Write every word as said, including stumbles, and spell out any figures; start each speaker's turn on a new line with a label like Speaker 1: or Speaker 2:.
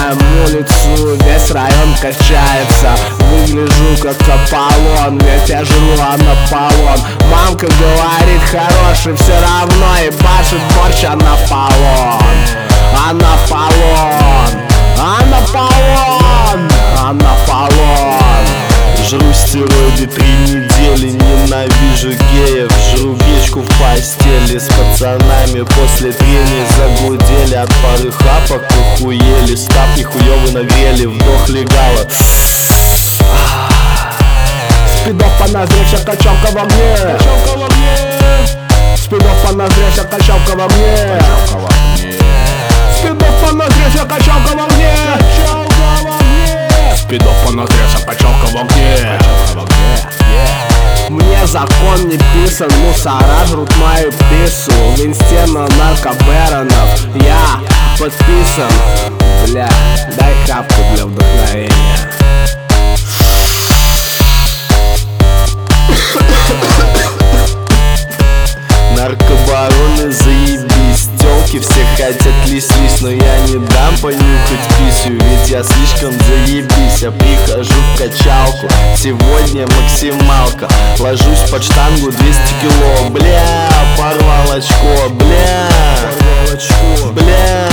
Speaker 1: Пересекаем улицу, весь район качается. Выгляжу как Аполлон, ведь я жру Анаполон. Мамка говорит хороший, все равно и башит борщ Анаполон. Анаполон, Анаполон, Анаполон.
Speaker 2: Жру стероиды три недели, ненавижу геев. Жру гречку в постели, с пацанами после трения загудели. От пары хапок охуели, став нихуёвый нагрели, вдох легала.
Speaker 1: Спидов по ноздрям, вся качалка во мне. Спидов по ноздрям, вся качалка во мне. Спидов по ноздрям, вся качалка во мне. Спидов по ноздрям, вся качалка в огне. Мне закон не писан, мусора жрут мою пису. В инсте на наркобэронов я подписан. Бля, дай хапку для вдохновения.
Speaker 2: Наркобароны заебись, тёлки все хотят лись-лись, но я не дам понюхать писю, ведь я слишком заебись. Я прихожу в качалку, сегодня максималка. Ложусь под штангу двести кило, бля, порвал очко, бля, бля.